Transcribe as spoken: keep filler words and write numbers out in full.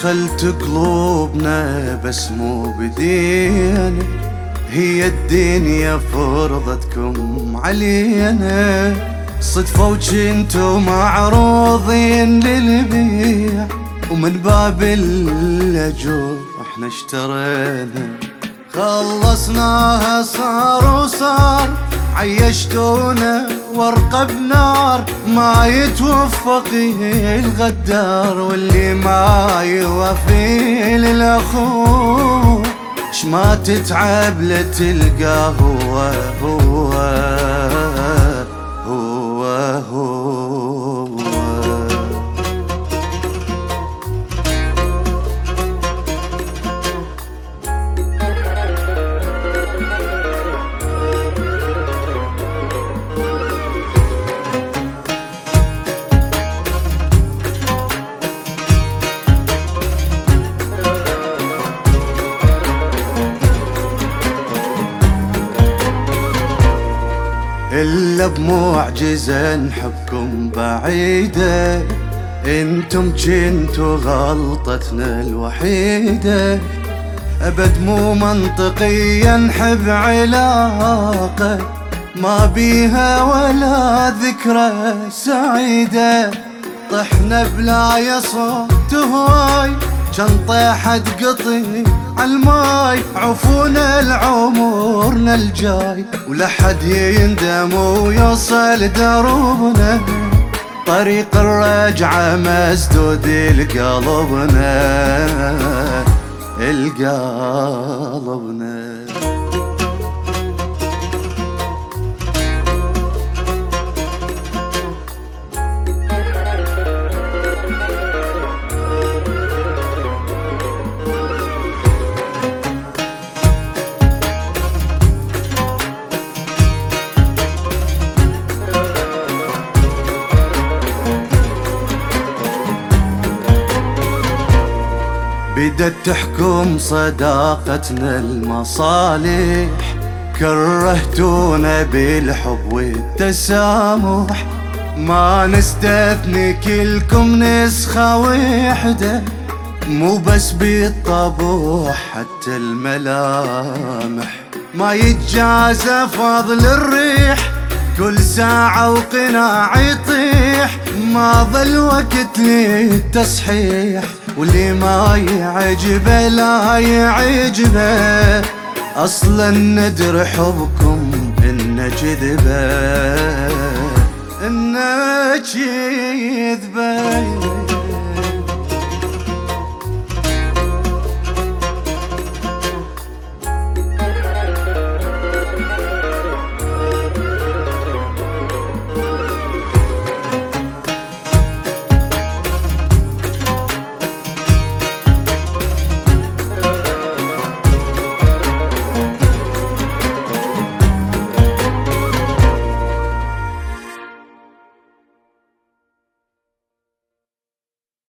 دخلت قلوبنا بس مو بدينا، هي الدنيا فرضتكم علينا، صدفة وجنتوا معروضين للبيع، ومن باب اللجوء احنا اشترينا، خلصناها صار وصار، عيشتونا ورقة بنار، ما يتوفق الغدار، واللي ما يوفي للأخو ش ما تتعب لتلقاه هو هو هو هو. إلا بمعجزة نحبكم بعيدة، انتم جنتوا غلطتنا الوحيدة، أبد مو منطقية نحب علاقة ما بيها ولا ذكرى سعيدة، طحنا بلا يصوت هواي جن طيحت قطي عالماي، عفونا لعمرنا الجاي ولا حد يندم ويوصل دروبنا، طريق الرجعة مسدود لقلبنا لقلبنا. بدت تحكم صداقتنا المصالح، كرهتونا بالحب والتسامح، ما نستثني كلكم نسخة وحدة، مو بس بالطبوع حتى الملامح، ما يتجازى فضل الريح كل ساعة وقناع يطيح، ما ظل وقت للتصحيح، واللي ما يعجبه لا يعجبه، اصلا ندري حبكم انه كذبه انه كذبه.